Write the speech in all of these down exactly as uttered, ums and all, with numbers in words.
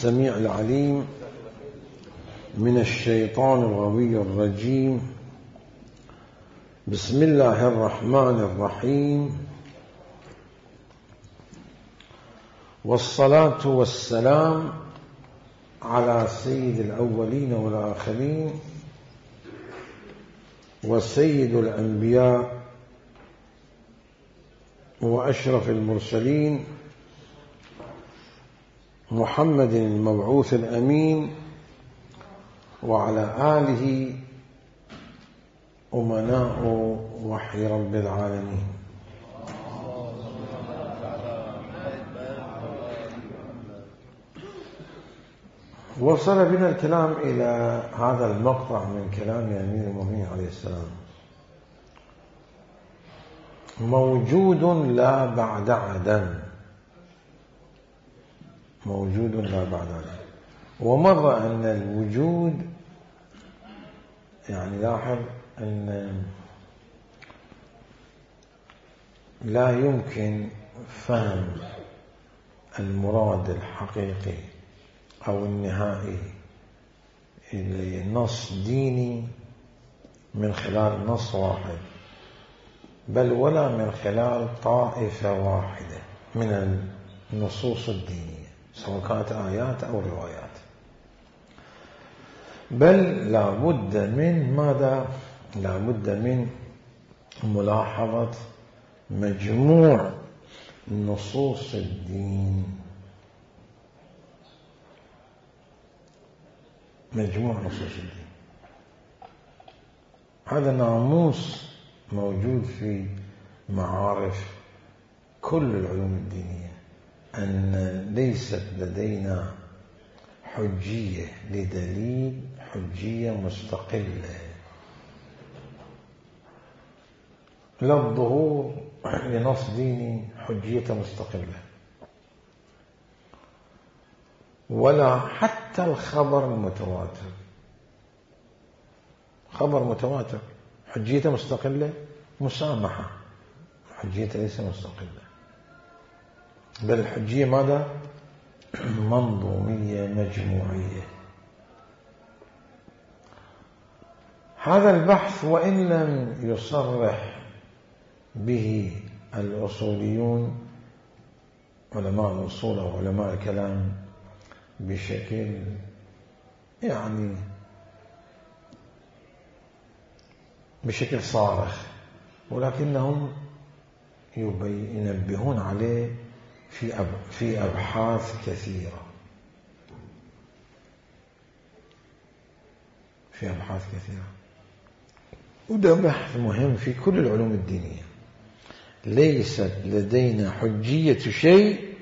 السميع العليم من الشيطان الغوي الرجيم. بسم الله الرحمن الرحيم، والصلاة والسلام على سيد الأولين والآخرين وسيد الأنبياء وأشرف المرسلين محمد المبعوث الأمين وعلى آله أمناء وحي رب العالمين. وصل بنا الكلام إلى هذا المقطع من كلام أمير المؤمنين عليه السلام: موجود لا بعد عدم، موجود لا بعد عدم. ومر أن الوجود يعني لاحظ أن لا يمكن فهم المراد الحقيقي أو النهائي لنص ديني من خلال نص واحد، بل ولا من خلال طائفة واحدة من النصوص الدينية سواء كانت آيات أو روايات، بل لا بد من ماذا؟ لا بد من ملاحظة مجموع نصوص الدين، مجموع نصوص الدين. هذا ناموس موجود في معارف كل العلوم الدينية، أن ليست لدينا حجية لدليل، حجية مستقلة، لا الظهور لنص ديني حجية مستقلة، ولا حتى الخبر المتواتر. خبر متواتر حجية مستقلة، مسامحة حجية ليس مستقلة، بل الحجية ماذا؟ منظومية مجموعية. هذا البحث وإن لم يصرح به الأصوليون علماء الأصول أو علماء الكلام بشكل يعني بشكل صارخ، ولكنهم ينبهون عليه في في أبحاث كثيرة، في أبحاث كثيرة. وده بحث مهم في كل العلوم الدينية. ليست لدينا حجية شيء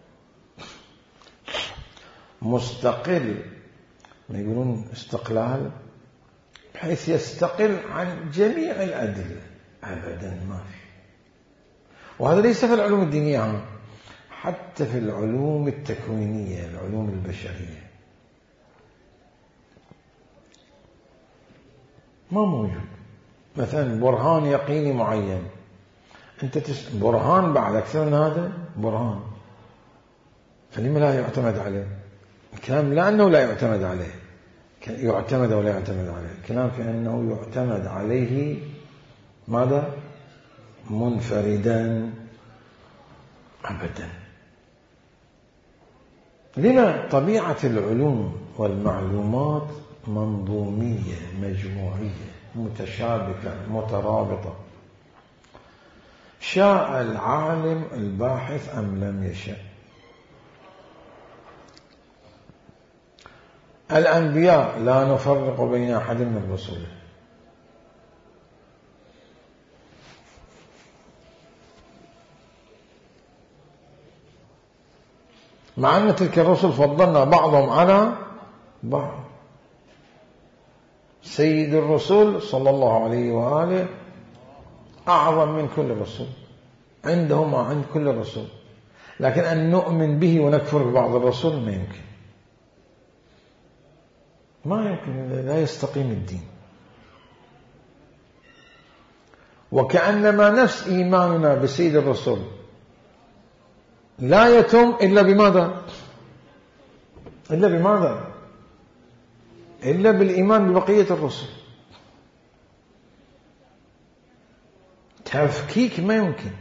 مستقل، ما يقولون استقلال بحيث يستقل عن جميع الأدلة، أبدا ما في. وهذا ليس في العلوم الدينية، حتى في العلوم التكوينية، العلوم البشرية ما موجود. مثلا برهان يقيني معين، أنت تس... برهان بعد أكثر من هذا برهان، فلما لا يعتمد عليه الكلام؟ لا أنه لا يعتمد عليه، يعتمد ولا يعتمد عليه. الكلام في أنه يعتمد عليه ماذا؟ منفردا أبدا. لما؟ طبيعة العلوم والمعلومات منظومية مجموعية متشابكة مترابطة، شاء العالم الباحث أم لم يشاء. الأنبياء لا نفرق بين أحد من رسله، مع أن تلك الرسل فضلنا بعضهم على بعض. سيد الرسول صلى الله عليه وآله أعظم من كل رسول، عنده ما عند كل رسول، لكن أن نؤمن به ونكفر ببعض الرسول ما يمكن، ما يمكن، لا يستقيم الدين. وكأنما نفس إيماننا بسيد الرسول لا يتم إلا بماذا؟ إلا بماذا؟ إلا بالإيمان ببقية الرسل. تفكيك ما يمكن.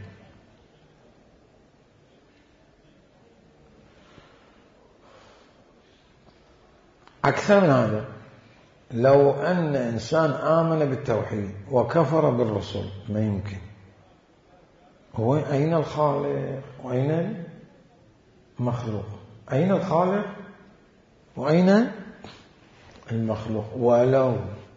أكثر من هذا، لو أن إنسان آمن بالتوحيد وكفر بالرسل ما يمكن. هو أين الخالق وأين المخلوق؟ أين الخالق وأين المخلوق؟ ولو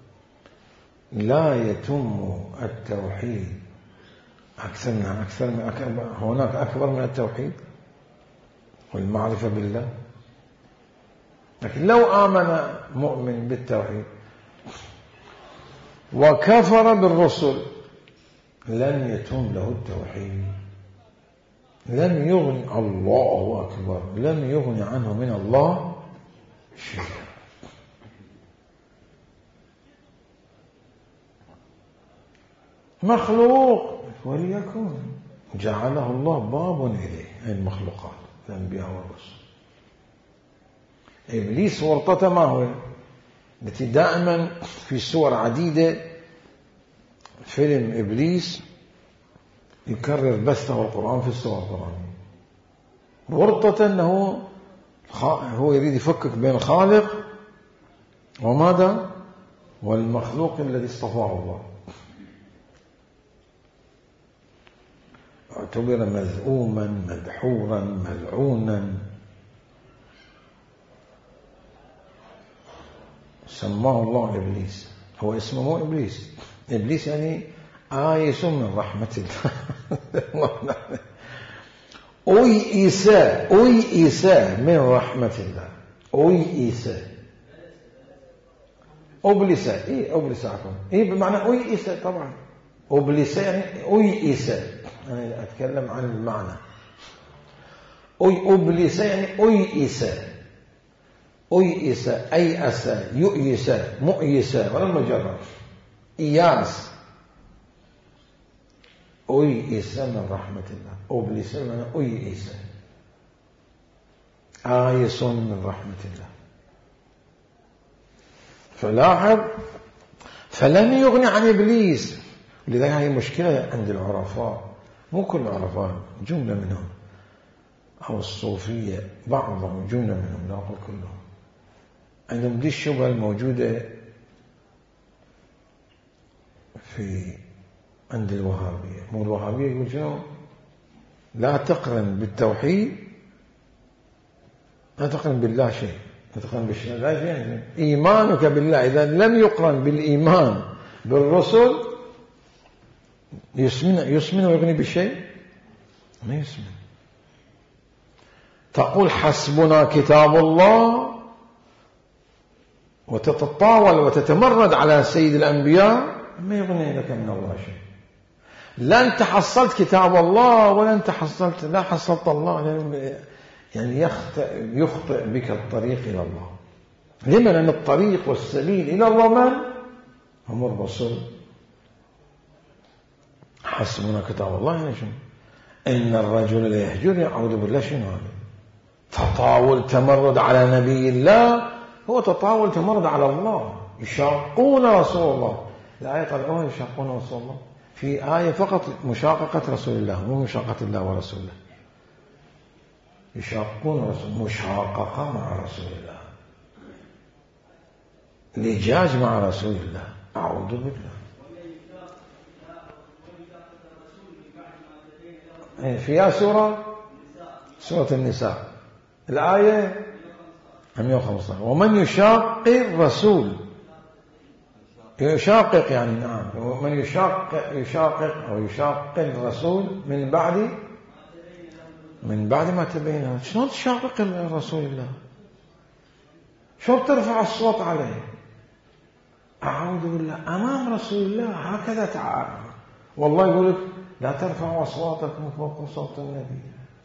لا يتم التوحيد أكثر من أكثر من أكبر، هناك أكبر من التوحيد والمعرفة بالله. لكن لو آمن مؤمن بالتوحيد وكفر بالرسل لن يتم له التوحيد، لن يغني، الله أكبر، لن يغني عنه من الله شيئا. مخلوق وليكن جعله الله باب إليه، المخلوقات الأنبياء والرسل. إبليس ورطته ما هو؟ التي دائما في صور عديدة فيلم إبليس يكرر بثه القرآن في السور القرآنية. ورطة أنه هو يريد يفكك بين الخالق وماذا؟ والمخلوق الذي اصطفاه الله. اعتبر مذءوما مدحورا ملعونا، سماه الله إبليس. هو اسمه مو إبليس، إبليس يعني آيس من رحمة الله. أويئس أويئس من رحمة الله، أويئس أبلس، إيه أبلس عفوا، إيه بمعنى أويئس طبعا. أبلس يعني أويئس، أنا أتكلم عن المعنى. أي أبلس يعني أويئس، أيئس أيأس يؤيس مؤيس ولا مجرد إياس. أيئس من رحمة الله، أبلس من أيئس، آيس من رحمة الله. فلاحظ، فلم يغني عن إبليس. لذلك هذه مشكلة عند العرفاء، مو كل العرفاء، جملة منهم، أو الصوفية بعضهم، جملة منهم لا أقول كلهم، عندهم دي الشبهة الموجودة في عند الوهابية. مو الوهابية يقول شنو؟ لا تقرن بالتوحيد، لا تقرن بالله شيء، لا تقرن بالشيء، لا شيء يعني إيمانك بالله إذا لم يقرن بالإيمان بالرسل يسمن يسمن ويغني بالشيء؟ ما يسمن. تقول حسبنا كتاب الله وتتطاول وتتمرد على سيد الأنبياء، ما يغني لك من الله شيء. لا أنت حصلت كتاب الله ولا أنت حصلت، لا حصلت الله، يعني يخطئ, يخطئ بك الطريق إلى الله. لما؟ لأن الطريق والسبيل إلى الله من؟ هم الرسل. حسبنا كتاب الله يعني شنو؟ إن الرجل لا يهجر يعوذ بالله، شنو هذا؟ تطاول تمرد على نبي الله هو تطاول تمرد على الله. يشاقون رسول الله، الآية طلعوها يشاقون رسول الله، في آية فقط مشاققة رسول الله، مو مشاقة الله ورسوله. يشاقون رسول، مشاققة مع رسول الله، لجاج مع رسول الله، أعوذ بالله. فيها سورة سورة النساء الآية مئة وخمسة، ومن يشاق الرسول، يشاقق يعني نعم، ومن يشاقق يشاقق أو يشاق الرسول من بعد من بعد ما تبين. شلون تشاقق الرسول الله؟ شلون ترفع الصوت عليه؟ أعوذ بالله، أمام رسول الله هكذا تعالى. والله يقول لك لا ترفعوا أصواتكم فوق صوت النبي،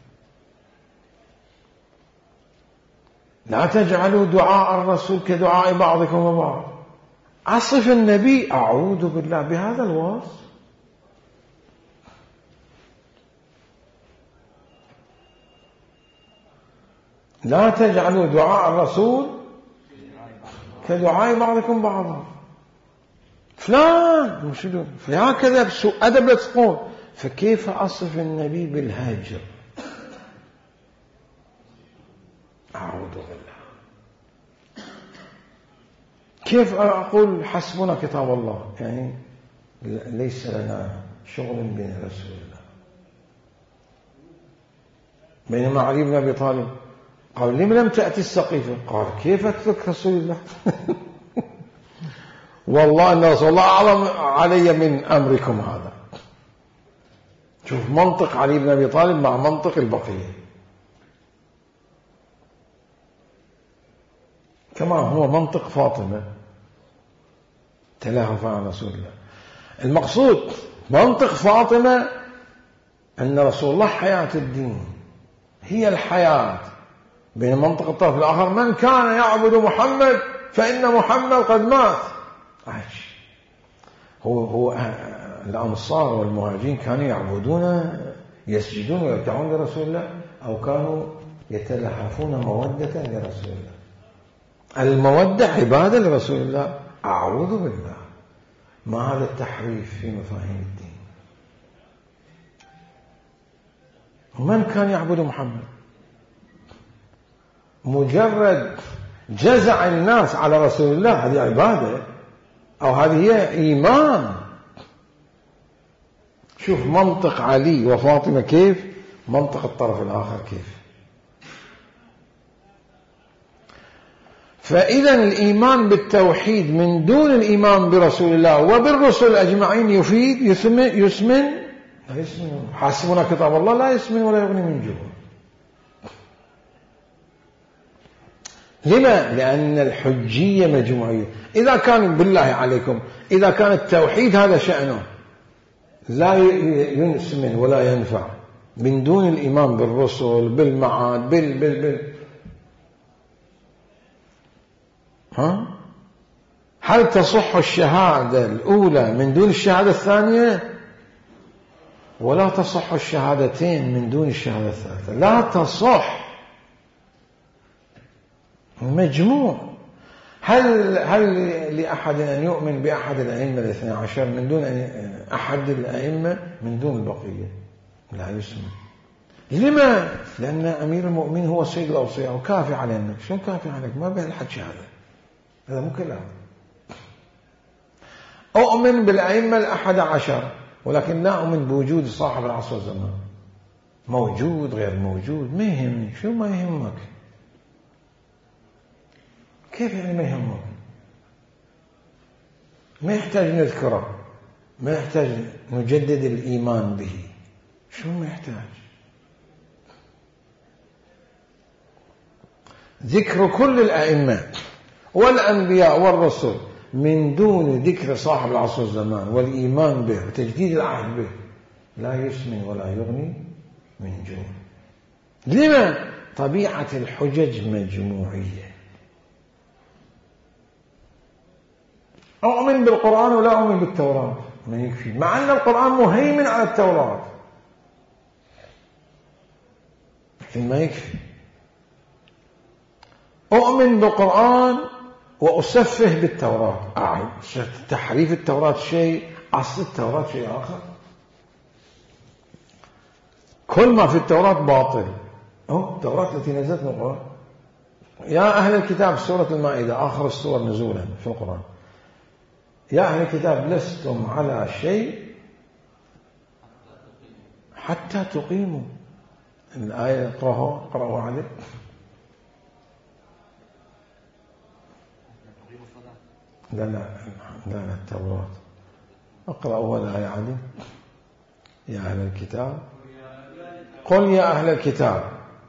لا تجعلوا دعاء الرسول كدعاء بعضكم وبعض. أصف النبي أعوذ بالله بهذا الوصف. لا تجعلوا دعاء الرسول كدعاء بعضكم بعضا. فلان مشدود فهكذا بسوء أدب لا تقول. فكيف أصف النبي بالهاجر؟ أعوذ بالله. كيف أقول حسبنا كتاب الله؟ يعني ليس لنا شغل بين رسول الله. بينما علي بن أبي طالب قال لم لم تأتي السقيفة؟ قال كيف أترك رسول الله؟ والله أن رسول الله أعلم علي من أمركم هذا. شوف منطق علي بن أبي طالب مع منطق البقية، كما هو منطق فاطمة تلاها عن رسول الله. المقصود منطق فاطمة أن رسول الله حياة الدين هي الحياة، بين منطق الطرف الآخر من كان يعبد محمد فإن محمد قد مات. عايش. هو هو الأنصار والمهاجرين كانوا يعبدون يسجدون ويركعون لرسول الله، أو كانوا يتلحفون مودة لرسول الله؟ المودة عبادة لرسول الله. أعوذ بالله، ما هذا التحريف في مفاهيم الدين. من كان يعبد محمد؟ مجرد جزع الناس على رسول الله هذه عبادة أو هذه هي إيمان؟ شوف منطق علي وفاطمة كيف، منطق الطرف الآخر كيف. فإذا الإيمان بالتوحيد من دون الإيمان برسول الله وبالرسل أجمعين يفيد يسمن, يسمن لا يسمن. حسبنا كتاب الله لا يسمن ولا يغني من جوع. لما؟ لأن الحجية مجموعية. إذا كان بالله عليكم إذا كان التوحيد هذا شأنه لا يسمن ولا ينفع من دون الإيمان بالرسل بالمعاد بال بال بال ها؟ هل تصح الشهادة الأولى من دون الشهادة الثانية؟ ولا تصح الشهادتين من دون الشهادة الثالثة. لا تصح. مجموع. هل هل لأحد أن يؤمن بأحد الأئمة الاثنى عشر من دون أحد الأئمة من دون البقية؟ لا يسمى. لما؟ لأن أمير المؤمنين هو سيد الأوصياء وكافي علينا. شو كافي عليك؟ ما به الحد شهادة، هذا مو كلام. أؤمن بالأئمة الأحد عشر ولكن لا أؤمن بوجود صاحب العصر والزمان. موجود غير موجود ما يهمني. شو ما يهمك؟ كيف يعني ما يهمك؟ ما يحتاج نذكره، ما يحتاج نجدد الإيمان به. شو ما يحتاج؟ ذكر كل الأئمة والأنبياء والرسل من دون ذكر صاحب العصر والزمان والإيمان به وتجديد العهد به لا يسمن ولا يغني من جوع. لما؟ طبيعة الحجج مجموعية. أؤمن بالقرآن ولا أؤمن بالتوراة ما يكفي، مع أن القرآن مهيمن على التوراة لكن ما يكفي. أؤمن بالقرآن وأسفه بالتوراة. أعلم تحريف التوراة شيء، أصل التوراة شيء آخر. كل ما في التوراة باطل. أو التوراة التي نزلت من القرآن. يا أهل الكتاب سورة المائدة آخر السور نزولا في القرآن. يا أهل الكتاب لستم على شيء حتى تقيموا. الآية اقرأوها اقرأوا عليه. لا لا لا لا التوراة اقرأوا الآية عليه. يا أهل الكتاب قل يا أهل الكتاب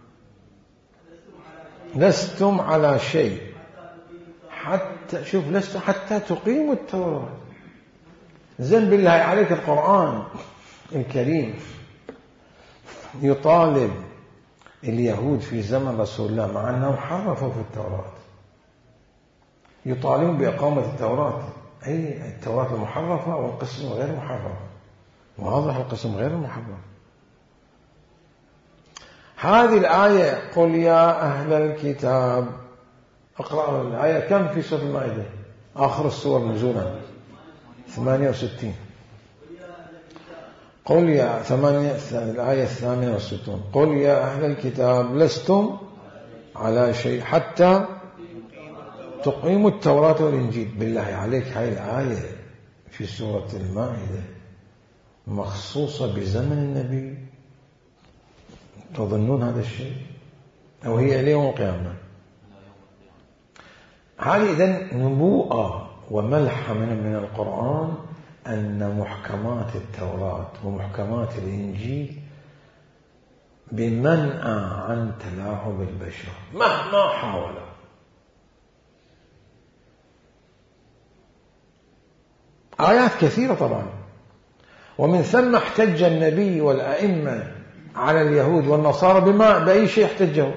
لستم على شيء حتى شوف لست حتى تقيموا التوراة. زين بالله عليك القرآن الكريم يطالب اليهود في زمن رسول الله مع أنهم حرفوا في التوراة يطالبون بإقامة التوراة، أي التوراة المحرفة والقسم غير محرف. واضح القسم غير محرف. هذه الآية قل يا أهل الكتاب، اقرأ الآية كم في سورة المائدة؟ آخر السور نزولا ثمانية وستين. قل يا ثمانية الآية الثامنة والستون قل يا أهل الكتاب لستم على شيء حتى تقيموا التوراة والإنجيل. بالله عليك هاي الآية في سورة المائدة مخصوصة بزمن النبي؟ تظنون هذا الشيء؟ أو هي إلى يوم القيامة؟ هذه إذن نبوءة وملحة من القرآن أن محكمات التوراة ومحكمات الإنجيل بمنع عن تلاعب البشر مهما حاولوا. آيات كثيرة طبعا، ومن ثم احتج النبي والأئمة على اليهود والنصارى بما بأي شيء احتجوا؟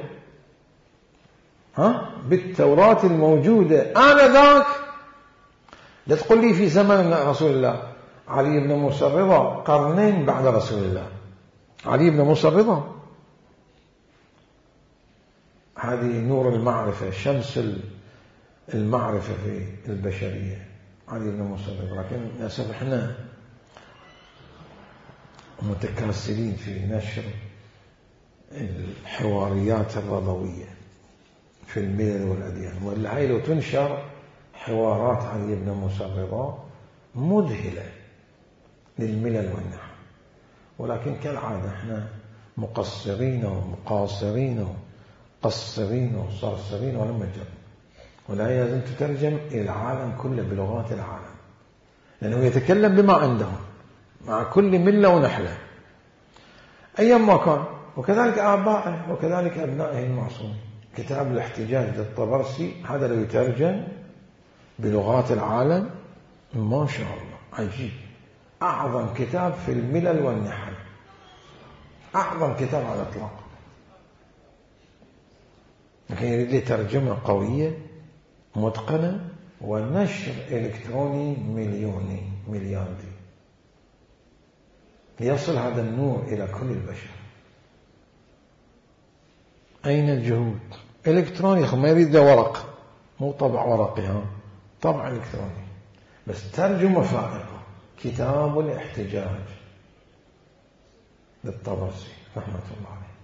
ها؟ بالتوراة الموجودة آنذاك. لا تقول لي في زمن رسول الله. علي بن موسى الرضا قرنين بعد رسول الله. علي بن موسى الرضا هذه نور المعرفة، شمس المعرفة في البشرية، علي بن موسى الرضا. لكن للأسف احنا متكاسلين في نشر الحواريات الرضوية في الملل والأديان، والله لو تنشر حوارات علي بن موسى الرضا مذهلة للملل والنحو، ولكن كالعادة احنا مقصرين ومقاصرين وقصرين وصرصرين ولم نجر. ولا لازم تترجم إلى العالم كله بلغات العالم، لأنه يتكلم بما عندهم مع كل ملة ونحلة أيام ما كان، وكذلك آبائه وكذلك أبنائه المعصومين. كتاب الاحتجاج للطبرسي هذا لو يترجم بلغات العالم ما شاء الله عجيب، أعظم كتاب في الملل والنحل، أعظم كتاب على الإطلاق. لكن يريد لي ترجمة قوية متقنة ونشر إلكتروني مليوني ملياردي يصل هذا النور إلى كل البشر. أين الجهود؟ إلكتروني، ما يريد ورق، مو طبع ورقي، ها طبع إلكتروني، بس ترجمة فائقة. كتاب الاحتجاج للطبرسي رحمة الله عليه،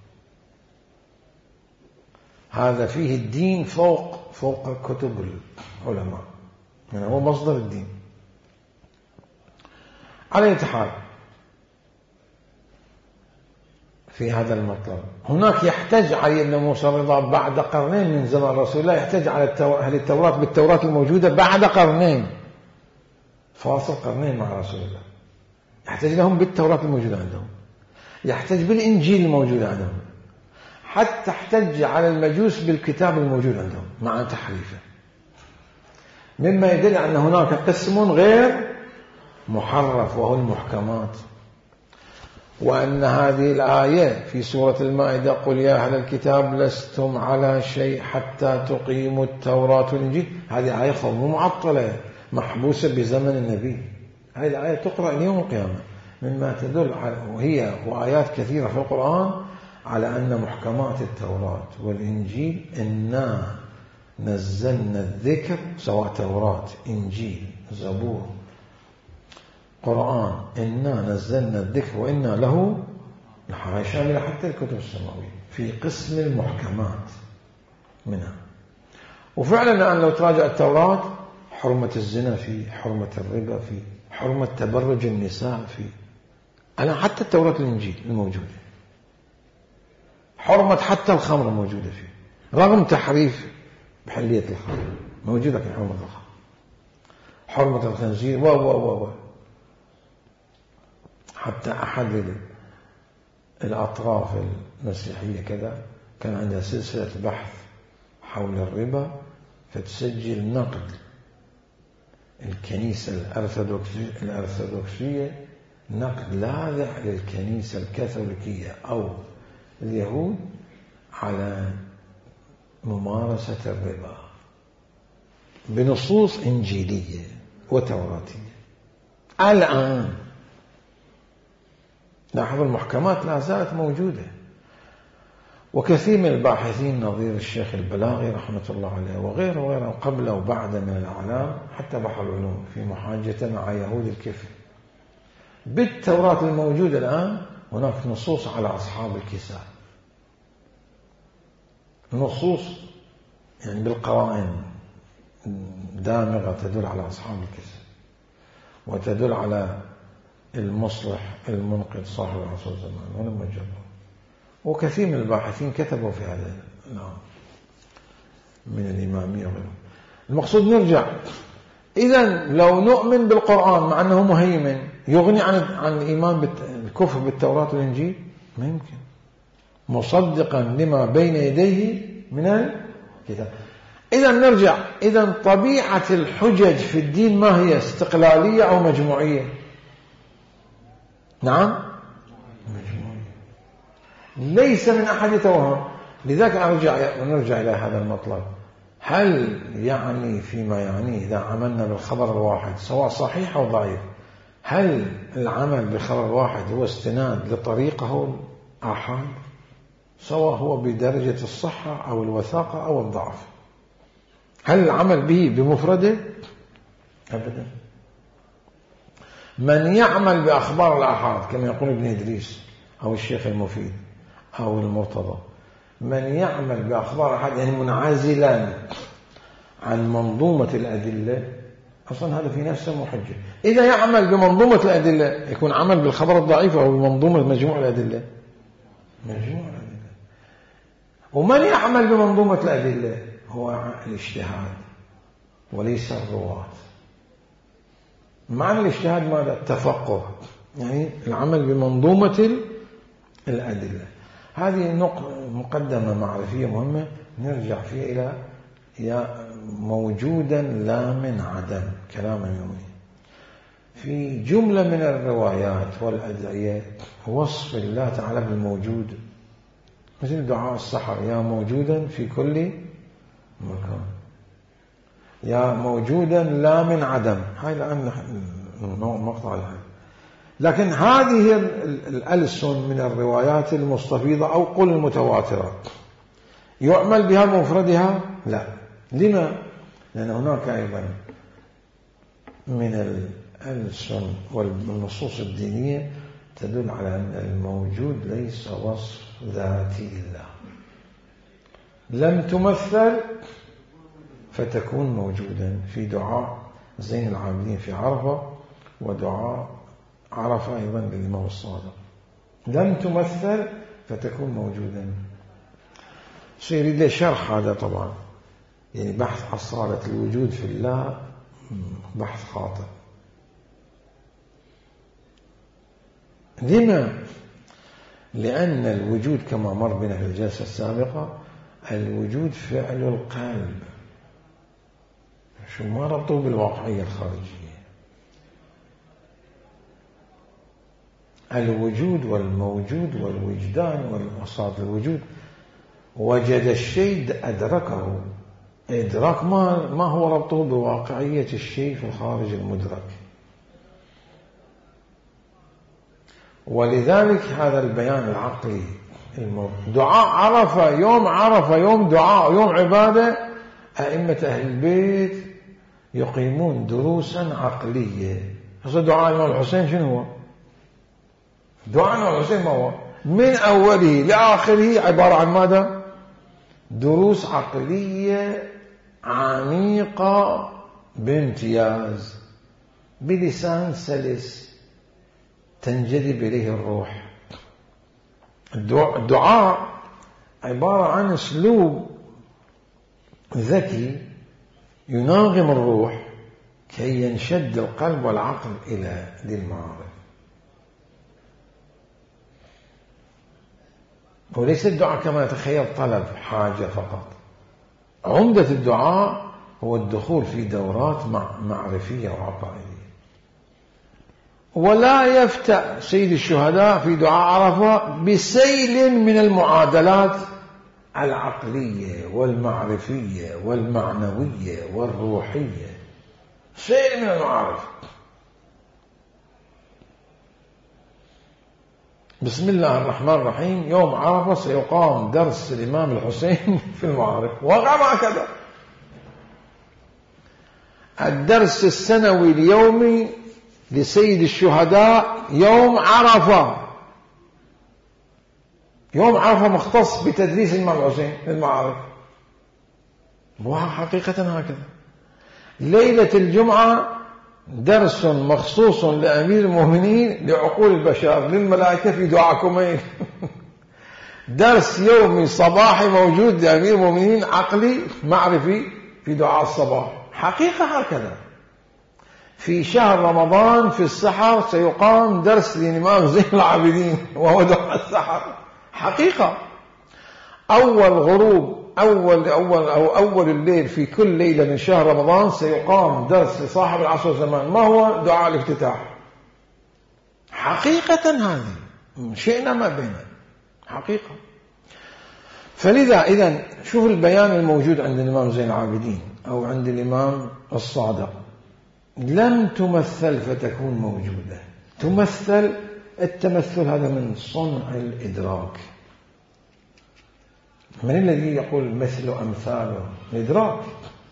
هذا فيه الدين فوق فوق كتب العلماء، يعني هو مصدر الدين. على أي حال في هذا المطلب هناك يحتج علي بن موسى الرضا بعد قرنين من زمن رسول الله، يحتج على أهل التوراة بالتوراة الموجودة بعد قرنين، فاصل قرنين مع رسول الله، يحتج لهم بالتوراة الموجودة عندهم، يحتج بالإنجيل الموجود عندهم، حتى احتج على المجوس بالكتاب الموجود عندهم مع تحريفه، مما يدل أن هناك قسم غير محرف وهو المحكمات. وأن هذه الآية في سورة المائدة قل يا أهل الكتاب لستم على شيء حتى تقيموا التوراة والإنجيل، هذه آية مو معطلة محبوسة بزمن النبي، هذه الآية تقرأ اليوم القيامة، مما تدل على، وهي وآيات كثيرة في القرآن على أن محكمات التوراة والإنجيل إنا نزلنا الذكر، سواء توراة إنجيل زبور قرآن، إنا نزلنا الذكر وإنا له لحافظون، شاملة حتى الكتب السماوية في قسم المحكمات منها. وفعلا الآن لو تراجع التوراة حرمة الزنا فيه، حرمة الربا فيه، حرمة تبرج النساء فيه، أنا حتى التوراة الإنجيل الموجودة، حرمة حتى الخمر موجودة فيه، رغم تحريف بحلية الخمر موجودة في حرمة الخمر، حرمة الخنزير و و و و حتى أحد الأطراف المسيحية كذا كان عندها سلسلة بحث حول الربا، فتسجل نقد الكنيسة الأرثوذكسية نقد لاذع للكنيسة الكاثوليكية أو اليهود على ممارسة الربا بنصوص إنجيلية وتوراتية. الآن لاحظوا المحكمات لا زالت موجودة، وكثير من الباحثين نظير الشيخ البلاغي رحمة الله عليه وغيره وغيره قبل وبعد من الأعلام حتى بحر العلوم في محاجة مع يهود الكفر بالتوراة الموجودة الآن هناك نصوص على أصحاب الكساء، نصوص يعني بالقرائن دامغة تدل على أصحاب الكساء وتدل على المصلح المنقذ صاحب العصر الزمان ولم يجربه. وكثير من الباحثين كتبوا في هذا نعم من الإمامية وغيره. المقصود نرجع، إذا لو نؤمن بالقرآن مع أنه مهيمن يغني عن عن الإيمان بالكفر بالتوراة والإنجيل؟ ما يمكن، مصدقا لما بين يديه من الكتاب. إذا نرجع، إذا طبيعة الحجج في الدين ما هي؟ استقلالية أو مجموعية؟ نعم مجموعية، ليس من أحد يتوهم. لذلك أرجع ونرجع إلى هذا المطلب، هل يعني فيما يعني إذا عملنا بالخبر الواحد سواء صحيح أو ضعيف، هل العمل بالخبر الواحد هو استناد لطريقه الآحاد سواء هو بدرجة الصحة أو الوثاقة أو الضعف؟ هل العمل به بمفرده؟ أبدا. من يعمل بأخبار الآحاد كما يقول ابن إدريس أو الشيخ المفيد أو المرتضى، من يعمل بأخبار الآحاد يعني منعزلا عن منظومة الأدلة، أصلا هذا في نفسه محجة. إذا يعمل بمنظومة الأدلة يكون عمل بالخبر الضعيف أو بمنظومة مجموع الأدلة، مجموع الأدلة. ومن يعمل بمنظومة الأدلة هو الاجتهاد وليس الرواة. معنى الاجتهاد ماذا؟ التفقه، يعني العمل بمنظومة الأدلة. هذه مقدمة معرفية مهمة نرجع فيها إلى يا موجودا لا من عدم كلام يومي. في جملة من الروايات والأدعية وصف الله تعالى بالموجود، مثل دعاء السحر: يا موجودا في كل مكان، يا موجودا لا من عدم. هاي الآن مقطع الآن. لكن هذه الألسن من الروايات المستفيضة أو قل المتواترة يعمل بها مفردها؟ لا. لما؟ لأن هناك أيضا من الألسن والنصوص الدينية تدل على أن الموجود ليس وصف ذاتي لله. لم تمثل فتكون موجودا في دعاء زين العابدين في عرفة ودعاء عرفة أيضا للإمام الصادق. لم تمثل فتكون موجودا. سيريد لي شرح هذا طبعا، يعني بحث أصالة الوجود في الله بحث خاطئ. لما؟ لأن الوجود كما مر بنا في الجلسة السابقة الوجود فعل القلب، شو ما ربطه بالواقعية الخارجية. الوجود والموجود والوجدان والمصاد الوجود وجد الشيء أدركه. إدراك ما ما هو ربطه بواقعية الشيء في الخارج المدرك. ولذلك هذا البيان العقلي دعاء عرفة، يوم عرفة يوم دعاء يوم عبادة، أئمة أهل البيت يقيمون دروسا عقلية. هذا دعاء الإمام الحسين شنو هو؟ دعاء الإمام الحسين ما هو؟ من أوله لآخره عبارة عن ماذا؟ دروس عقلية عميقة بامتياز بلسان سلس تنجذب إليه الروح. الدعاء عبارة عن أسلوب ذكي يناغم الروح كي ينشد القلب والعقل إلى ذي المعارف. وليس الدعاء كما يتخيل طلب حاجة فقط. عمدة الدعاء هو الدخول في دورات معرفية وعقائدية. ولا يفتأ سيد الشهداء في دعاء عرفة بسيل من المعادلات العقلية والمعرفية والمعنوية والروحية، سيل من المعارف. بسم الله الرحمن الرحيم يوم عرفة سيقام درس الإمام الحسين في المعارف، وقع هكذا. الدرس السنوي اليومي لسيد الشهداء يوم عرفة، يوم عرفة مختص بتدريس الإمام الحسين في المعارف، وحقيقة هكذا. ليلة الجمعة درس مخصوص لأمير المؤمنين لعقول البشر للملائكة في دعاء كومين. درس يومي صباحي موجود لأمير المؤمنين عقلي معرفي في دعاء الصباح، حقيقة هكذا. في شهر رمضان في السحر سيقام درس للإمام زين العابدين وهو دعاء السحر، حقيقة. أول غروب أول أول أو أول الليل في كل ليلة من شهر رمضان سيقام درس لصاحب العصر والزمان، ما هو دعاء الافتتاح، حقيقة. هذه شئنا ما بينا حقيقة. فلذا إذن شوف البيان الموجود عند الإمام زين العابدين أو عند الإمام الصادق، لم تمثل فتكون موجودة، تمثل. التمثل هذا من صنع الإدراك. من الذي يقول مثل أمثاله؟ الإدراك.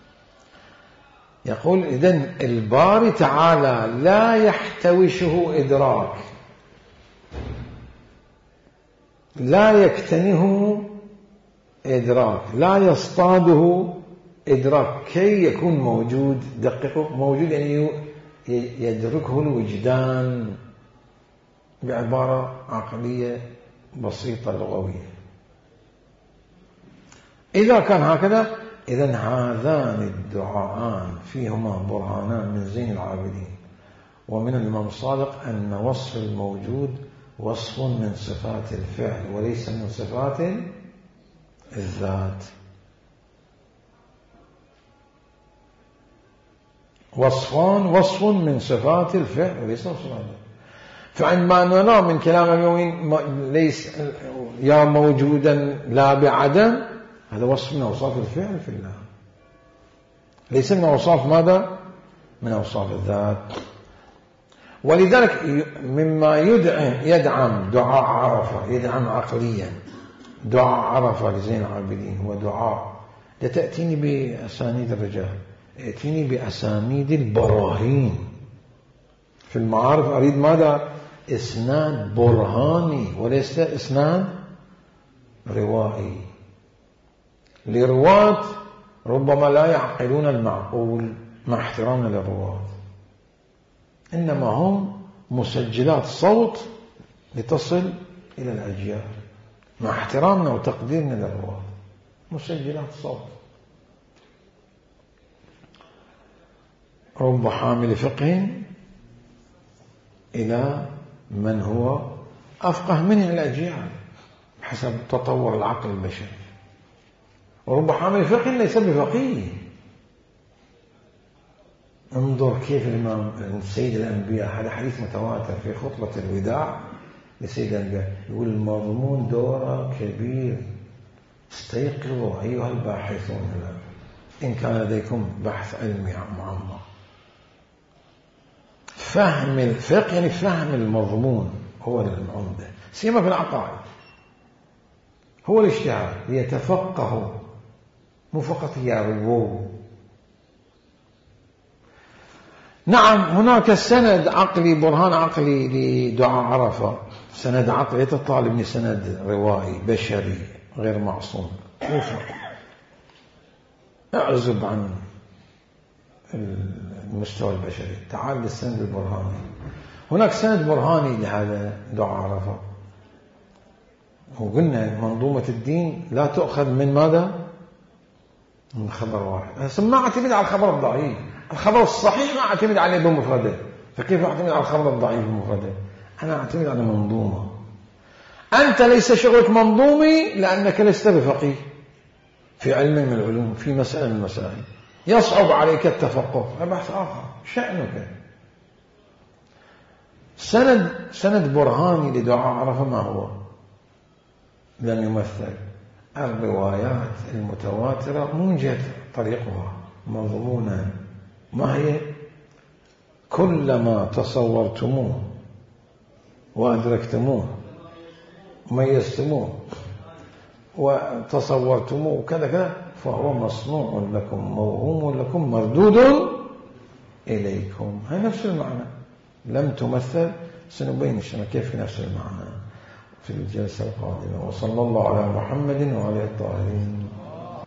يقول إذن الباري تعالى لا يحتوشه إدراك، لا يكتنه إدراك، لا يصطاده إدراك كي يكون موجود. دققوا، موجود يعني يدركه الوجدان بعبارة عقلية بسيطة لغوية. إذا كان هكذا إذن هذان الدعاءان فيهما برهانان من زين العابدين ومن الإمام الصادق أن وصف الموجود وصف من صفات الفعل وليس من صفات الذات. وصفان، وصف من صفات الفعل وليس من صفات الذات. فعندما نرى من كلام اليومين ليس يا موجودا لا بعدم، هذا وصف من أوصاف الفعل في الله، ليس من أوصاف ماذا؟ من أوصاف الذات. ولذلك مما يدعم يدعم دعاء عرفة، يدعم عقليا دعاء عرفة لزين العابدين هو دعاء، لا تأتيني بأسانيد الرجال، ائتيني بأسانيد البراهين. في المعارف أريد ماذا؟ إسناد برهاني وليس إسناد روائي. لرواة ربما لا يعقلون المعقول مع احترامنا للرواة، إنما هم مسجلات صوت لتصل إلى الأجيال، مع احترامنا وتقديرنا للرواة، مسجلات صوت. رب حامل فقه إلى من هو أفقه منه الأجيال حسب تطور العقل البشري، ورب حامل فقه ليس بفقيه. انظر كيف الإمام سيد الأنبياء، هذا حديث متواتر في خطبة الوداع لسيد الأنبياء، يقول المضمون دوره كبير، استيقظوا أيها الباحثون إن كان لديكم بحث علمي مع الله. فهم الفقه يعني فهم المضمون هو العمدة، سيما في العقائد هو الاجتهاد ليتفقهوا، مو فقط يرووا. نعم هناك سند عقلي، برهان عقلي لدعاء عرفة، سند عقلي يتطالب سند روائي بشري غير معصوم، اعزب عن المستوى البشري، تعال للسند البرهاني. هناك سند برهاني لهذا دعاء عرفة، وقلنا منظومة الدين لا تؤخذ من ماذا؟ من خبر واحد. ما اعتمد على الخبر الضعيف، الخبر الصحيح ما اعتمد عليه بمفرده، فكيف اعتمد على الخبر الضعيف بمفرده؟ انا اعتمد على منظومة. انت ليس شغلك منظومي لانك لست بفقيه في علم من العلوم، في مسألة من المسائل يصعب عليك التفقه، هذا بحث آخر شأنك. سند سند برهاني لدعاء عرفة ما هو؟ لم يمثل الروايات المتواترة موجد طريقها مضمونا، ما هي؟ كلما تصورتموه وأدركتموه ميزتموه وتصورتموه وكذا كذا، فهو مصنوع لكم موهوم لكم مردود إليكم. هي نفس المعنى، لم تمثل. سنبين إن شاء الله كيف نفس المعنى في الجلسة القادمة. وصلى الله على محمد وعلى الطاهرين.